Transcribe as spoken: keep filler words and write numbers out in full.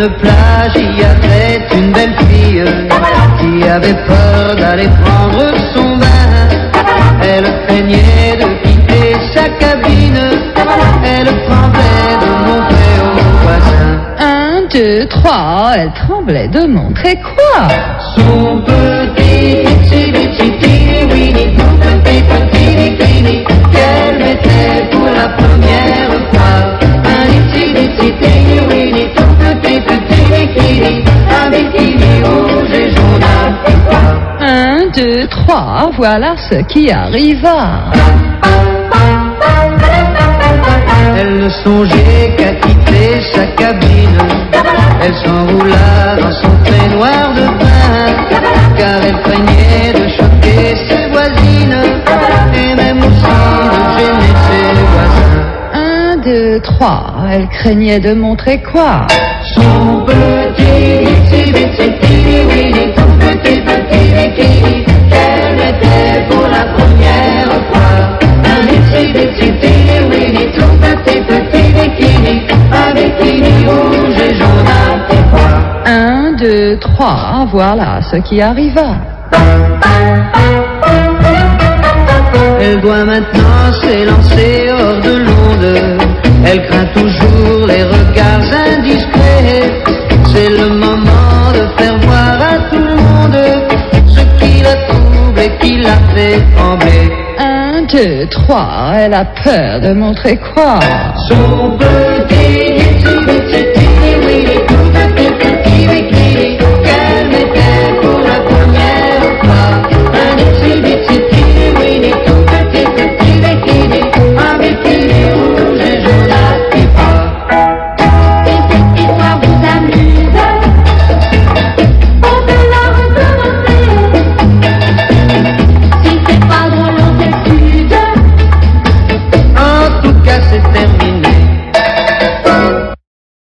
une plage, il y avait une belle fille qui avait peur d'aller prendre son bain. Elle craignait de quitter sa cabine, elle tremblait de montrer aux voisins. Un, deux, trois, elle tremblait de montrer quoi? Son petit itsy bitsy teeny weeny, tout petit petit bikini qu'elle mettait pour la première fois. Un itsy bitsy teeny weeny, tout petit petit bikini, un bikini rouge et jaune à petits pois. Un, deux, trois, voilà ce qui arriva. Elle ne songeait qu'à quitter sa cabine. Elle s'enroula dans son peignoir de bain, car elle craignait de choquer ses voisines et même aussi de gêner ses voisins. Un, deux, trois, elle craignait de montrer quoi? Son petit itsy bitsy teeny weeny, tout petit petit bikini qu'elle mettait pour la première fois. Un itsy bitsy teeny weeny, tout petit petit bikini, un bikini rouge et jaune à petits pois. Un, deux, trois, voilà ce qui arriva. Elle doit maintenant s'élancer hors de l'onde. Elle craint toujours les regards indiscrets. C'est le moment de faire voir à tout le monde ce qui la trouble et qui la fait trembler. Un, deux, trois, elle a peur de montrer quoi? Son petit